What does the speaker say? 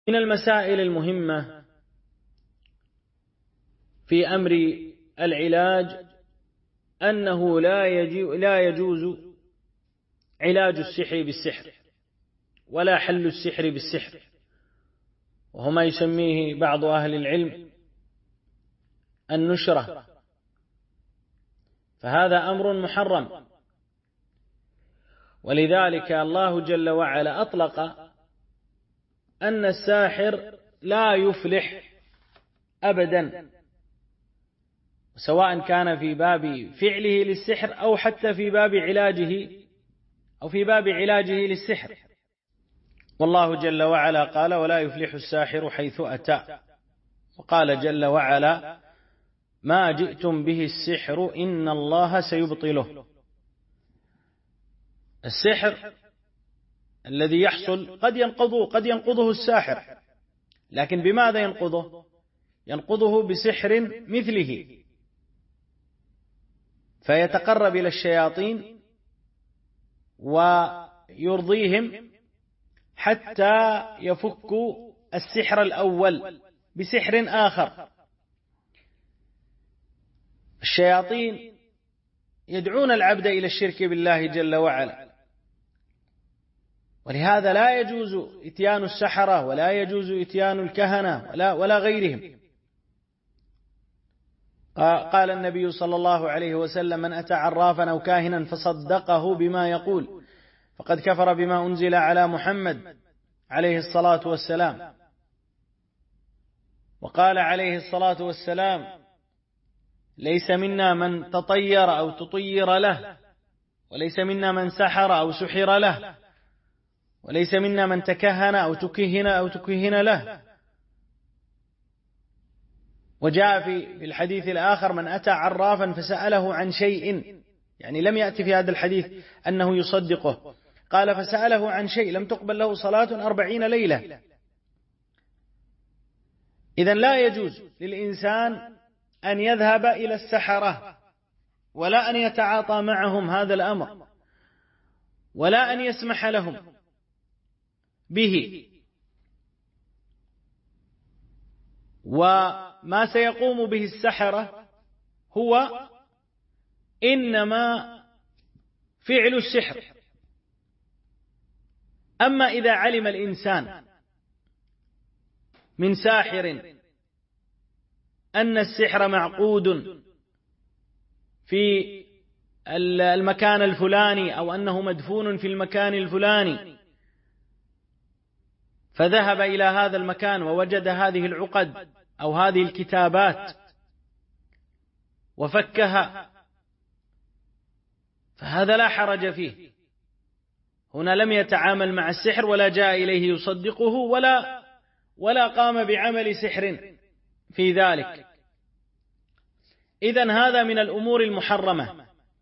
من المسائل المهمة في أمر العلاج أنه لا يجوز علاج السحر بالسحر ولا حل السحر بالسحر، وهو ما يسميه بعض أهل العلم النشرة، فهذا أمر محرم. ولذلك الله جل وعلا أطلق أن الساحر لا يفلح أبدا، سواء كان في باب فعله للسحر أو حتى في باب علاجه للسحر. والله جل وعلا قال: ولا يفلح الساحر حيث أتى. وقال جل وعلا: ما جئتم به السحر إن الله سيبطله. السحر الذي يحصل قد ينقضه الساحر، لكن بماذا ينقضه؟ ينقضه بسحر مثله، فيتقرب إلى الشياطين ويرضيهم حتى يفكوا السحر الأول بسحر آخر. الشياطين يدعون العبد إلى الشرك بالله جل وعلا، ولهذا لا يجوز إتيان السحرة ولا يجوز إتيان الكهنة ولا غيرهم. قال النبي صلى الله عليه وسلم: من أتى عرافا أو كاهنا فصدقه بما يقول فقد كفر بما أنزل على محمد عليه الصلاة والسلام. وقال عليه الصلاة والسلام: ليس منا من تطير أو تطير له، وليس منا من سحر أو سحر له، وليس منا من تكهن أو تكهن له. وجاء في الحديث الآخر: من أتى عرافا فسأله عن شيء، يعني لم يأتي في هذا الحديث أنه يصدقه، قال فسأله عن شيء لم تقبل له صلاة 40 ليلة. إذن لا يجوز للإنسان أن يذهب إلى السحرة، ولا أن يتعاطى معهم هذا الأمر، ولا أن يسمح لهم به. وما سيقوم به السحرة هو إنما فعل السحر. أما إذا علم الإنسان من ساحر أن السحر معقود في المكان الفلاني أو أنه مدفون في المكان الفلاني، فذهب إلى هذا المكان ووجد هذه العقد أو هذه الكتابات وفكها، فهذا لا حرج فيه. هنا لم يتعامل مع السحر ولا جاء إليه يصدقه ولا قام بعمل سحر في ذلك. إذن هذا من الأمور المحرمة.